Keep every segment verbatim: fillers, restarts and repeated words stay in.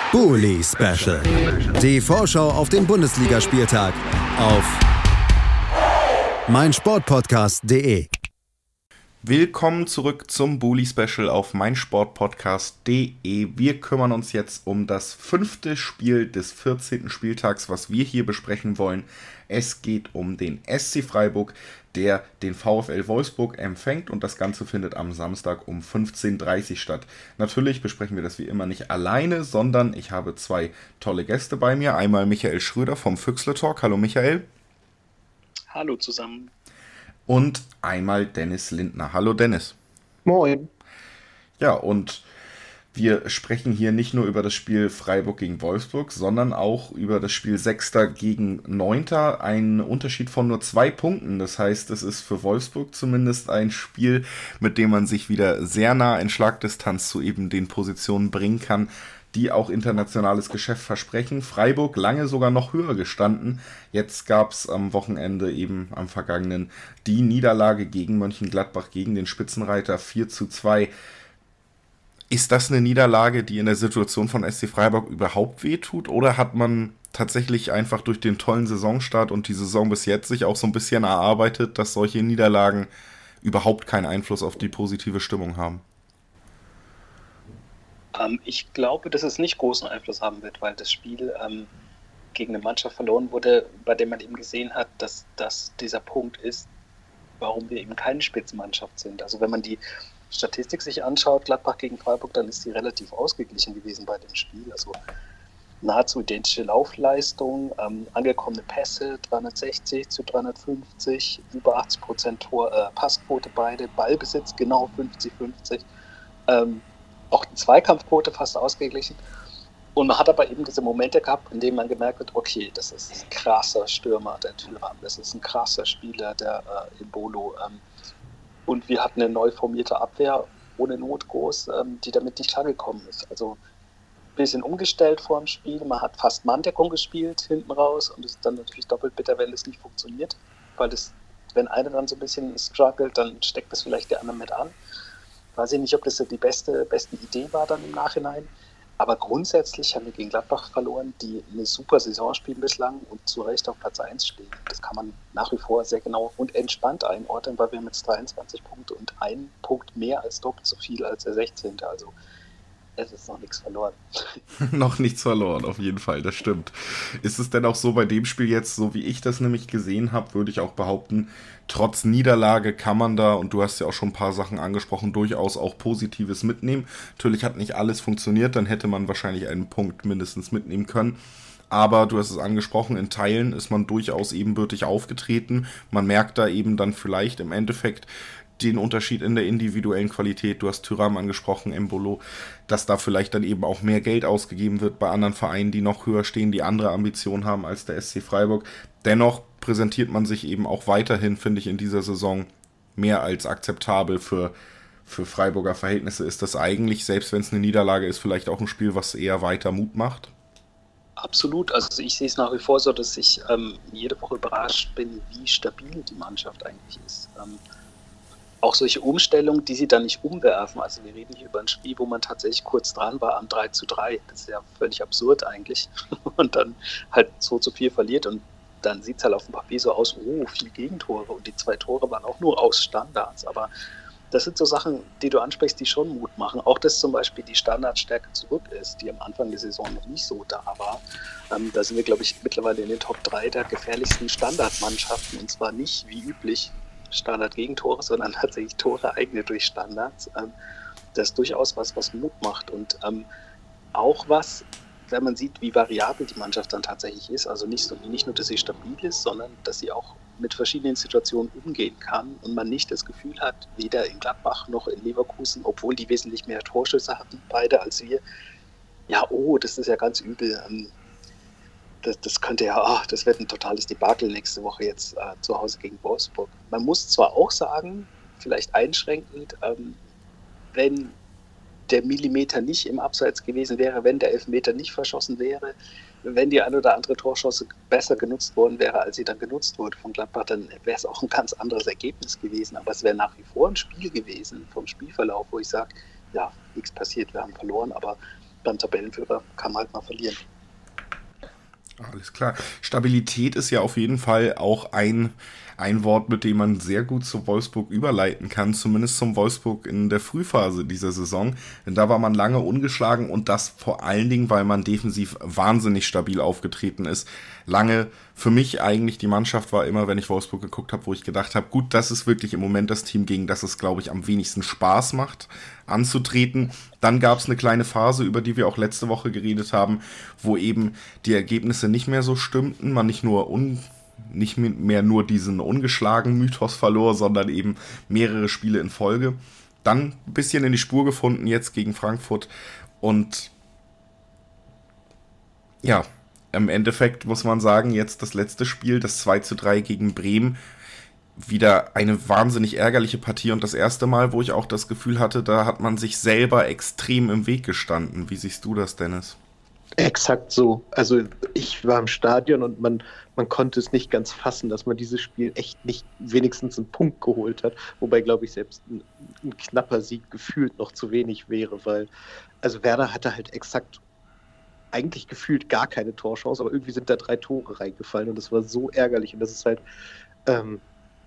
Bully Special. Die Vorschau auf den Bundesligaspieltag auf meinsportpodcast punkt de. Willkommen zurück zum Bully Special auf meinsportpodcast punkt de. Wir kümmern uns jetzt um das fünfte Spiel des vierzehnten Spieltags, was wir hier besprechen wollen. Es geht um den S C Freiburg, der den VfL Wolfsburg empfängt, und das Ganze findet am Samstag um fünfzehn Uhr dreißig statt. Natürlich besprechen wir das wie immer nicht alleine, sondern ich habe zwei tolle Gäste bei mir. Einmal Michael Schröder vom Füchsle Talk. Hallo Michael. Hallo zusammen. Und einmal Dennis Lindner. Hallo Dennis. Moin. Ja, und wir sprechen hier nicht nur über das Spiel Freiburg gegen Wolfsburg, sondern auch über das Spiel Sechster gegen Neunter. Ein Unterschied von nur zwei Punkten. Das heißt, es ist für Wolfsburg zumindest ein Spiel, mit dem man sich wieder sehr nah in Schlagdistanz zu eben den Positionen bringen kann, die auch internationales Geschäft versprechen. Freiburg lange sogar noch höher gestanden. Jetzt gab es am Wochenende, eben am vergangenen, die Niederlage gegen Mönchengladbach, gegen den Spitzenreiter vier zu zwei. Ist das eine Niederlage, die in der Situation von S C Freiburg überhaupt wehtut? Oder hat man tatsächlich einfach durch den tollen Saisonstart und die Saison bis jetzt sich auch so ein bisschen erarbeitet, dass solche Niederlagen überhaupt keinen Einfluss auf die positive Stimmung haben? Ähm, ich glaube, dass es nicht großen Einfluss haben wird, weil das Spiel ähm, gegen eine Mannschaft verloren wurde, bei der man eben gesehen hat, dass das dieser Punkt ist, warum wir eben keine Spitzenmannschaft sind. Also wenn man die Statistik sich anschaut, Gladbach gegen Freiburg, dann ist sie relativ ausgeglichen gewesen bei dem Spiel. Also nahezu identische Laufleistung, ähm, angekommene Pässe, dreihundertsechzig zu dreihundertfünfzig, über achtzig Prozent Tor, äh, Passquote beide, Ballbesitz genau fünfzig fünfzig, ähm, auch die Zweikampfquote fast ausgeglichen. Und man hat aber eben diese Momente gehabt, in denen man gemerkt hat, okay, das ist ein krasser Stürmer, der Thuram, das ist ein krasser Spieler, der äh, Embolo, ähm, und wir hatten eine neu formierte Abwehr ohne Not groß, ähm, die damit nicht klargekommen ist. Also ein bisschen umgestellt vor dem Spiel. Man hat fast Manndeckung gespielt hinten raus, und es ist dann natürlich doppelt bitter, wenn es nicht funktioniert. Weil das, wenn einer dann so ein bisschen struggelt, dann steckt das vielleicht der andere mit an. Weiß ich nicht, ob das so die beste, beste Idee war dann im Nachhinein. Aber grundsätzlich haben wir gegen Gladbach verloren, die eine super Saison spielen bislang und zu Recht auf Platz eins stehen. Das kann man nach wie vor sehr genau und entspannt einordnen, weil wir haben jetzt dreiundzwanzig Punkte und einen Punkt mehr als doppelt so viel als der sechzehnte. Also es ist noch nichts verloren. Noch nichts verloren, auf jeden Fall, das stimmt. Ist es denn auch so bei dem Spiel jetzt, so wie ich das nämlich gesehen habe, würde ich auch behaupten, trotz Niederlage kann man da, und du hast ja auch schon ein paar Sachen angesprochen, durchaus auch Positives mitnehmen. Natürlich hat nicht alles funktioniert, dann hätte man wahrscheinlich einen Punkt mindestens mitnehmen können. Aber du hast es angesprochen, in Teilen ist man durchaus ebenbürtig aufgetreten. Man merkt da eben dann vielleicht im Endeffekt den Unterschied in der individuellen Qualität. Du hast Thuram angesprochen, Embolo, dass da vielleicht dann eben auch mehr Geld ausgegeben wird bei anderen Vereinen, die noch höher stehen, die andere Ambitionen haben als der S C Freiburg. Dennoch präsentiert man sich eben auch weiterhin, finde ich, in dieser Saison mehr als akzeptabel für, für Freiburger Verhältnisse. Ist das eigentlich, selbst wenn es eine Niederlage ist, vielleicht auch ein Spiel, was eher weiter Mut macht? Absolut. Also ich sehe es nach wie vor so, dass ich ähm, jede Woche überrascht bin, wie stabil die Mannschaft eigentlich ist. Ähm, Auch solche Umstellungen, die sie dann nicht umwerfen. Also wir reden hier über ein Spiel, wo man tatsächlich kurz dran war am drei zu drei. Das ist ja völlig absurd eigentlich. Und dann halt zwei zu vier verliert, und dann sieht es halt auf dem Papier so aus, oh, viel Gegentore. Und die zwei Tore waren auch nur aus Standards. Aber das sind so Sachen, die du ansprichst, die schon Mut machen. Auch dass zum Beispiel die Standardstärke zurück ist, die am Anfang der Saison noch nicht so da war. Ähm, da sind wir, glaube ich, mittlerweile in den Top drei der gefährlichsten Standardmannschaften. Und zwar nicht wie üblich Standard-Gegentore, sondern tatsächlich Tore eigene durch Standards. Ähm, das ist durchaus was, was Mut macht. Und ähm, auch was, wenn man sieht, wie variabel die Mannschaft dann tatsächlich ist. Also nicht, so, nicht nur, dass sie stabil ist, sondern dass sie auch mit verschiedenen Situationen umgehen kann und man nicht das Gefühl hat, weder in Gladbach noch in Leverkusen, obwohl die wesentlich mehr Torschüsse hatten, beide als wir, ja, oh, das ist ja ganz übel. Ähm, Das, das könnte ja, ach, das wird ein totales Debakel nächste Woche jetzt äh, zu Hause gegen Wolfsburg. Man muss zwar auch sagen, vielleicht einschränkend, ähm, wenn der Millimeter nicht im Abseits gewesen wäre, wenn der Elfmeter nicht verschossen wäre, wenn die eine oder andere Torchance besser genutzt worden wäre, als sie dann genutzt wurde von Gladbach, dann wäre es auch ein ganz anderes Ergebnis gewesen. Aber es wäre nach wie vor ein Spiel gewesen vom Spielverlauf, wo ich sage, ja, nichts passiert, wir haben verloren, aber beim Tabellenführer kann man halt mal verlieren. Alles klar. Stabilität ist ja auf jeden Fall auch ein, ein Wort, mit dem man sehr gut zu Wolfsburg überleiten kann, zumindest zum Wolfsburg in der Frühphase dieser Saison. Denn da war man lange ungeschlagen und das vor allen Dingen, weil man defensiv wahnsinnig stabil aufgetreten ist. Lange für mich eigentlich die Mannschaft war immer, wenn ich Wolfsburg geguckt habe, wo ich gedacht habe, gut, das ist wirklich im Moment das Team, gegen das es, glaube ich, am wenigsten Spaß macht, anzutreten. Dann gab es eine kleine Phase, über die wir auch letzte Woche geredet haben, wo eben die Ergebnisse nicht mehr so stimmten, man nicht nur un, nicht mehr nur diesen ungeschlagen Mythos verlor, sondern eben mehrere Spiele in Folge. Dann ein bisschen in die Spur gefunden jetzt gegen Frankfurt und ja, im Endeffekt muss man sagen, jetzt das letzte Spiel, das zwei zu drei gegen Bremen, wieder eine wahnsinnig ärgerliche Partie und das erste Mal, wo ich auch das Gefühl hatte, da hat man sich selber extrem im Weg gestanden. Wie siehst du das, Dennis? Exakt so. Also ich war im Stadion und man, man konnte es nicht ganz fassen, dass man dieses Spiel echt nicht wenigstens einen Punkt geholt hat. Wobei, glaube ich, selbst ein, ein knapper Sieg gefühlt noch zu wenig wäre, weil also Werder hatte halt exakt eigentlich gefühlt gar keine Torchance, aber irgendwie sind da drei Tore reingefallen und das war so ärgerlich und das ist halt ähm,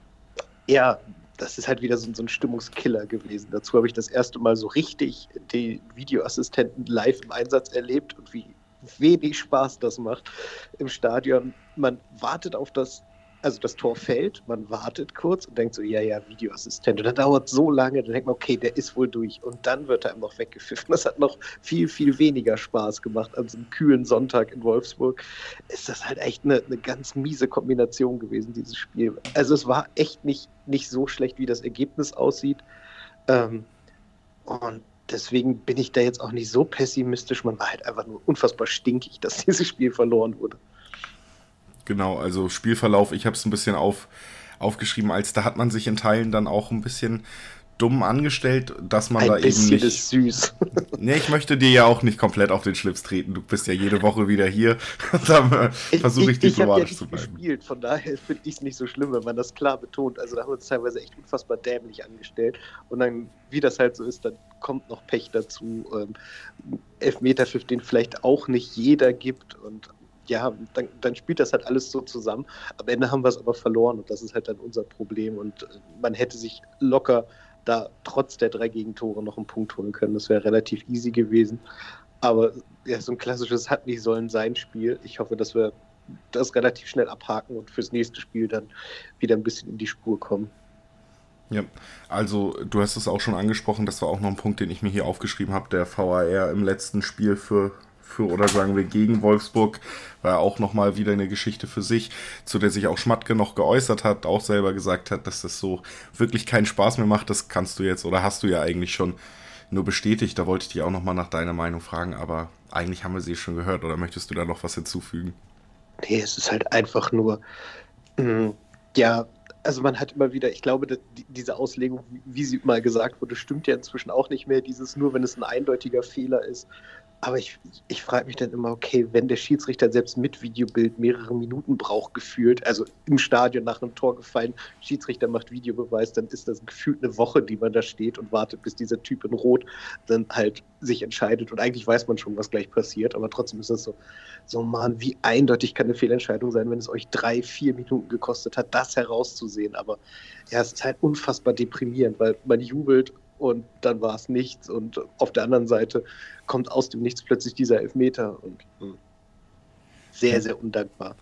ja, das ist halt wieder so, so ein Stimmungskiller gewesen. Dazu habe ich das erste Mal so richtig die Videoassistenten live im Einsatz erlebt und wie wenig Spaß das macht im Stadion. Man wartet auf das, also das Tor fällt, man wartet kurz und denkt so, ja, ja, Videoassistent. Und dann dauert so lange, dann denkt man, okay, der ist wohl durch. Und dann wird er einem noch weggepfiffen. Das hat noch viel, viel weniger Spaß gemacht. An so einem kühlen Sonntag in Wolfsburg ist das halt echt eine, eine ganz miese Kombination gewesen, dieses Spiel. Also es war echt nicht, nicht so schlecht, wie das Ergebnis aussieht. Ähm, und deswegen bin ich da jetzt auch nicht so pessimistisch. Man war halt einfach nur unfassbar stinkig, dass dieses Spiel verloren wurde. Genau, also Spielverlauf, ich habe es ein bisschen auf, aufgeschrieben, als da hat man sich in Teilen dann auch ein bisschen dumm angestellt, dass man ein da eben nicht... Ist süß. Nee, ich möchte dir ja auch nicht komplett auf den Schlips treten, du bist ja jede Woche wieder hier, da versuche ich, ich diplomatisch ich zu bleiben. Ich habe ja nicht gespielt, von daher finde ich es nicht so schlimm, wenn man das klar betont, also da haben wir uns teilweise echt unfassbar dämlich angestellt und dann, wie das halt so ist, dann kommt noch Pech dazu, ähm, Elfmeterpfiff, den vielleicht auch nicht jeder gibt und ja, dann, dann spielt das halt alles so zusammen. Am Ende haben wir es aber verloren und das ist halt dann unser Problem. Und man hätte sich locker da trotz der drei Gegentore noch einen Punkt holen können. Das wäre relativ easy gewesen. Aber ja, so ein klassisches hat nicht sollen sein Spiel. Ich hoffe, dass wir das relativ schnell abhaken und fürs nächste Spiel dann wieder ein bisschen in die Spur kommen. Ja, also du hast es auch schon angesprochen, das war auch noch ein Punkt, den ich mir hier aufgeschrieben habe, der V A R im letzten Spiel für für oder sagen wir gegen Wolfsburg, war auch nochmal wieder eine Geschichte für sich, zu der sich auch Schmatke noch geäußert hat, auch selber gesagt hat, dass das so wirklich keinen Spaß mehr macht. Das kannst du jetzt oder hast du ja eigentlich schon nur bestätigt. Da wollte ich dich auch nochmal nach deiner Meinung fragen, aber eigentlich haben wir sie schon gehört. Oder möchtest du da noch was hinzufügen? Nee, es ist halt einfach nur, mh, ja, also man hat immer wieder, ich glaube, dass die, diese Auslegung, wie, wie sie mal gesagt wurde, stimmt ja inzwischen auch nicht mehr, dieses nur, wenn es ein eindeutiger Fehler ist. Aber ich, ich frage mich dann immer, okay, wenn der Schiedsrichter selbst mit Videobild mehrere Minuten braucht, gefühlt, also im Stadion nach einem Tor gefallen, Schiedsrichter macht Videobeweis, dann ist das gefühlt eine Woche, die man da steht und wartet, bis dieser Typ in Rot dann halt sich entscheidet. Und eigentlich weiß man schon, was gleich passiert, aber trotzdem ist das so, so Mann, wie eindeutig kann eine Fehlentscheidung sein, wenn es euch drei, vier Minuten gekostet hat, das herauszusehen. Aber ja, es ist halt unfassbar deprimierend, weil man jubelt und dann war es nichts und auf der anderen Seite kommt aus dem Nichts plötzlich dieser Elfmeter und mh, sehr, sehr undankbar.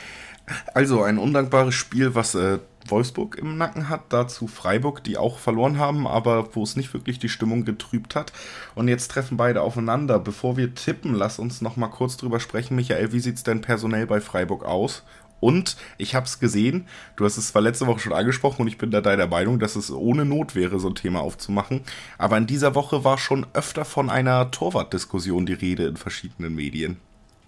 Also ein undankbares Spiel, was äh, Wolfsburg im Nacken hat, dazu Freiburg, die auch verloren haben, aber wo es nicht wirklich die Stimmung getrübt hat. Und jetzt treffen beide aufeinander. Bevor wir tippen, lass uns noch mal kurz drüber sprechen. Michael, wie sieht es denn personell bei Freiburg aus? Und ich habe es gesehen, du hast es zwar letzte Woche schon angesprochen und ich bin da deiner Meinung, dass es ohne Not wäre, so ein Thema aufzumachen, aber in dieser Woche war schon öfter von einer Torwartdiskussion die Rede in verschiedenen Medien.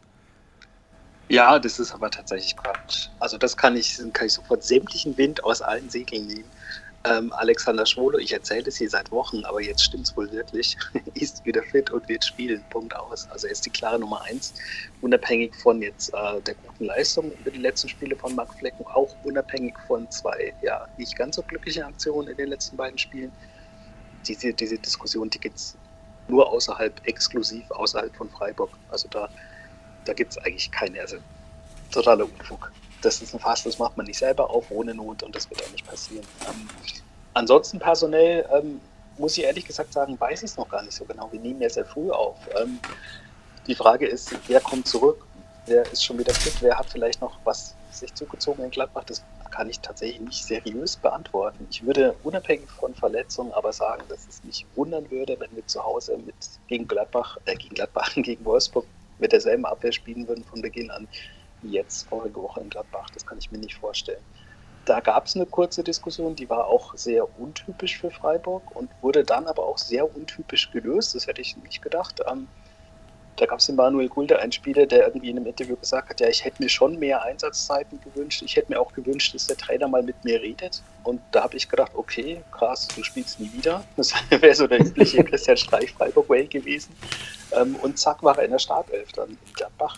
Ja, das ist aber tatsächlich Quatsch. Also das kann ich, kann ich sofort sämtlichen Wind aus allen Segeln nehmen. Ähm, Alexander Schwolo, ich erzähle das hier seit Wochen, aber jetzt stimmt es wohl wirklich, ist wieder fit und wird spielen, Punkt aus. Also er ist die klare Nummer eins, unabhängig von jetzt äh, der guten Leistung über die letzten Spiele von Marc Flecken, auch unabhängig von zwei, ja, nicht ganz so glücklichen Aktionen in den letzten beiden Spielen. Diese, diese Diskussion, die gibt es nur außerhalb, exklusiv außerhalb von Freiburg. Also da, da gibt es eigentlich keine, also totaler Unfug. Das ist ein Fass, das macht man nicht selber auf, ohne Not, und das wird auch nicht passieren. Ähm, ansonsten personell, ähm, muss ich ehrlich gesagt sagen, weiß ich es noch gar nicht so genau. Wir nehmen ja sehr früh auf. Ähm, die Frage ist, wer kommt zurück? Wer ist schon wieder fit? Wer hat vielleicht noch was sich zugezogen in Gladbach? Das kann ich tatsächlich nicht seriös beantworten. Ich würde unabhängig von Verletzungen aber sagen, dass es mich wundern würde, wenn wir zu Hause mit gegen Gladbach, äh, gegen Gladbach, gegen Wolfsburg mit derselben Abwehr spielen würden von Beginn an wie jetzt vorige Woche in Gladbach. Das kann ich mir nicht vorstellen. Da gab es eine kurze Diskussion, die war auch sehr untypisch für Freiburg und wurde dann aber auch sehr untypisch gelöst. Das hätte ich nicht gedacht. Ähm, Da gab es den Manuel Gulde, einen Spieler, der irgendwie in einem Interview gesagt hat, ja, ich hätte mir schon mehr Einsatzzeiten gewünscht. Ich hätte mir auch gewünscht, dass der Trainer mal mit mir redet. Und da habe ich gedacht, okay, krass, du spielst nie wieder. Das wäre so der übliche Christian Streich Freiburg-Way gewesen. Und zack, war er in der Startelf dann in Gladbach.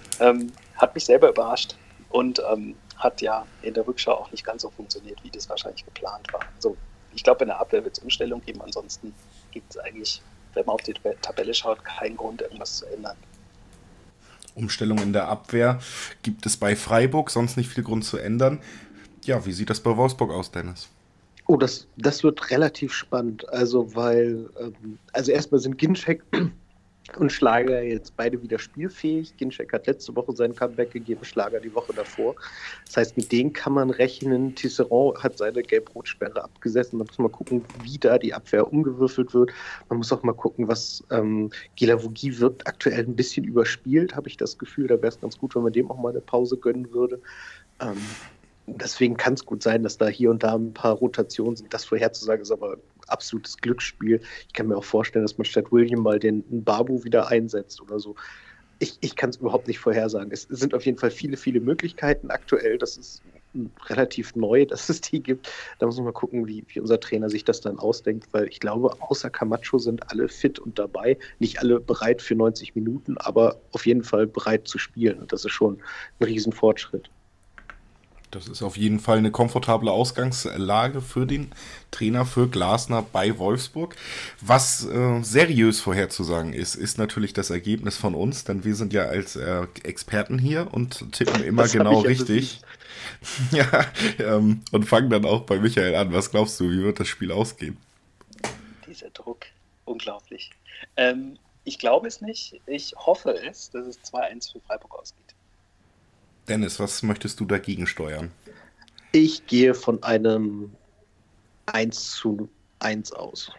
Hat mich selber überrascht und hat ja in der Rückschau auch nicht ganz so funktioniert, wie das wahrscheinlich geplant war. Also ich glaube, in der Abwehr wird es Umstellung geben. Ansonsten gibt es eigentlich, wenn man auf die Tabelle schaut, keinen Grund, irgendwas zu ändern. Umstellung in der Abwehr gibt es bei Freiburg, sonst nicht viel Grund zu ändern. Ja, wie sieht das bei Wolfsburg aus, Dennis? Oh, das, das wird relativ spannend. Also, weil, ähm, also erstmal sind Ginczek und Schlager jetzt beide wieder spielfähig. Ginczek hat letzte Woche sein Comeback gegeben, Schlager die Woche davor. Das heißt, mit denen kann man rechnen. Tisserand hat seine Gelb-Rot-Sperre abgesessen. Man muss mal gucken, wie da die Abwehr umgewürfelt wird. Man muss auch mal gucken, was ähm, Guilavogui wirkt aktuell ein bisschen überspielt, habe ich das Gefühl. Da wäre es ganz gut, wenn man dem auch mal eine Pause gönnen würde. Ähm, deswegen kann es gut sein, dass da hier und da ein paar Rotationen sind. Das vorherzusagen ist aber absolutes Glücksspiel. Ich kann mir auch vorstellen, dass man statt William mal den Babu wieder einsetzt oder so. Ich, ich kann es überhaupt nicht vorhersagen. Es sind auf jeden Fall viele, viele Möglichkeiten aktuell. Das ist relativ neu, dass es die gibt. Da muss man mal gucken, wie, wie unser Trainer sich das dann ausdenkt, weil ich glaube, außer Camacho sind alle fit und dabei. Nicht alle bereit für neunzig Minuten, aber auf jeden Fall bereit zu spielen. Und das ist schon ein Riesenfortschritt. Das ist auf jeden Fall eine komfortable Ausgangslage für den Trainer, für Glasner bei Wolfsburg. Was äh, seriös vorherzusagen ist, ist natürlich das Ergebnis von uns, denn wir sind ja als äh, Experten hier und tippen immer das genau richtig. Ja, ähm, und fangen dann auch bei Michael an. Was glaubst du, wie wird das Spiel ausgehen? Dieser Druck, unglaublich. Ähm, ich glaube es nicht. Ich hoffe es, dass es zwei eins für Freiburg ausgeht. Dennis, was möchtest du dagegen steuern? Ich gehe von einem eins zu eins aus.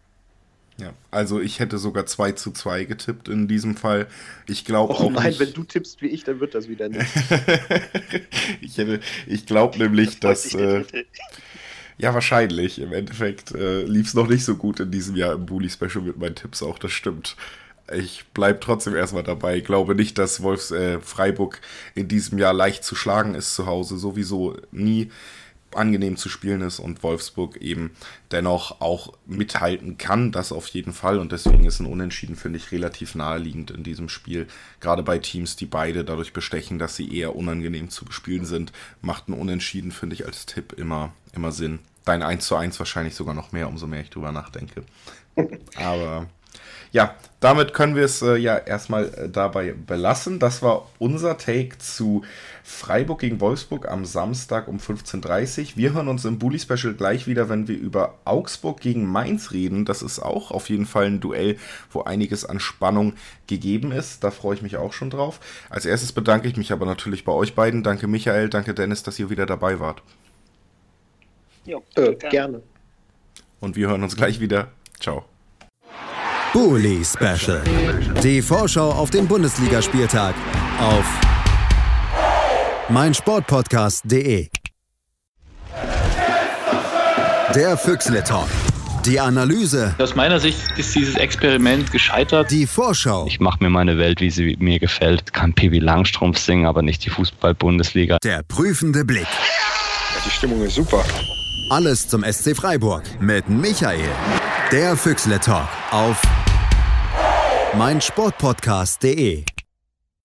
Ja, also ich hätte sogar zwei zu zwei getippt in diesem Fall. Ich glaube auch nein, nicht... wenn du tippst wie ich, dann wird das wieder nicht. ich hätte, ich glaube nämlich, das dass... Äh, ja, wahrscheinlich. Im Endeffekt äh, lief es noch nicht so gut in diesem Jahr im Bully-Special mit meinen Tipps auch, das stimmt. Ich bleibe trotzdem erstmal dabei. Ich glaube nicht, dass Wolfs äh, Freiburg in diesem Jahr leicht zu schlagen ist zu Hause. Sowieso nie angenehm zu spielen ist und Wolfsburg eben dennoch auch mithalten kann. Das auf jeden Fall. Und deswegen ist ein Unentschieden, finde ich, relativ naheliegend in diesem Spiel. Gerade bei Teams, die beide dadurch bestechen, dass sie eher unangenehm zu bespielen sind, macht ein Unentschieden, finde ich, als Tipp immer, immer Sinn. Dein eins zu eins wahrscheinlich sogar noch mehr, umso mehr ich drüber nachdenke. Aber... ja, damit können wir es äh, ja erstmal äh, dabei belassen. Das war unser Take zu Freiburg gegen Wolfsburg am Samstag um fünfzehn Uhr dreißig. Wir hören uns im Bully-Special gleich wieder, wenn wir über Augsburg gegen Mainz reden. Das ist auch auf jeden Fall ein Duell, wo einiges an Spannung gegeben ist. Da freue ich mich auch schon drauf. Als erstes bedanke ich mich aber natürlich bei euch beiden. Danke Michael, danke Dennis, dass ihr wieder dabei wart. Jo, äh, gerne. Und wir hören uns gleich wieder. Ciao. Bully Special. Die Vorschau auf den Bundesligaspieltag auf meinsportpodcast punkt de. Der Füchsle Talk. Die Analyse. Aus meiner Sicht ist dieses Experiment gescheitert. Die Vorschau. Ich mache mir meine Welt, wie sie mir gefällt. Kann Pippi Langstrumpf singen, aber nicht die Fußball-Bundesliga. Der prüfende Blick. Die Stimmung ist super. Alles zum S C Freiburg mit Michael. Der Füchsle Talk auf meinsportpodcast punkt de.